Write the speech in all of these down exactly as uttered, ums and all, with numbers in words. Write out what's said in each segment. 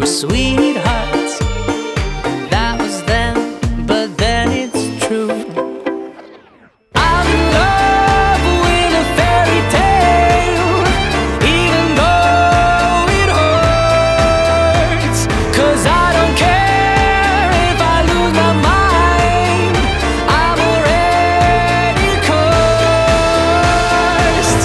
were sweethearts. That was then, but then it's true. I'm in love with a fairy tale, even though it hurts. 'Cause I don't care if I lose my mind, I'm already cursed.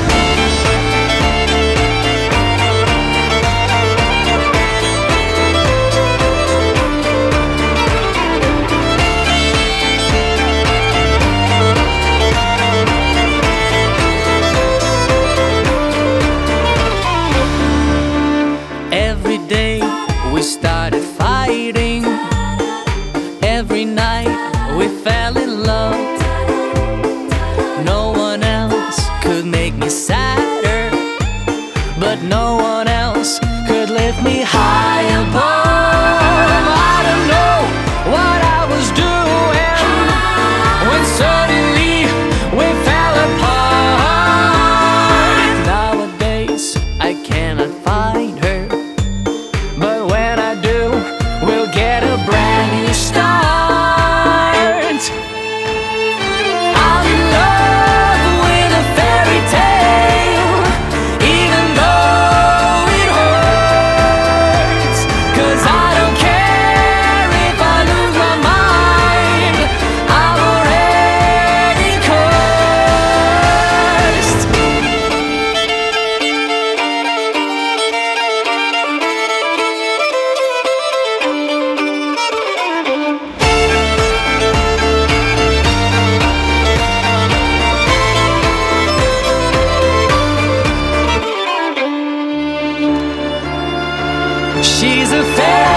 Every day we started fighting. Every night we fell in love. No one else could make me sadder, but no one else could lift me high above. I don't know what I was doing when suddenly we fell apart. Nowadays I cannot find her, but when I do, we'll get a brand new start. I'm in love with a fairy tale, even though it hurts. 'Cause I don't care if I lose my mind, I'm already cursed. She's a fairy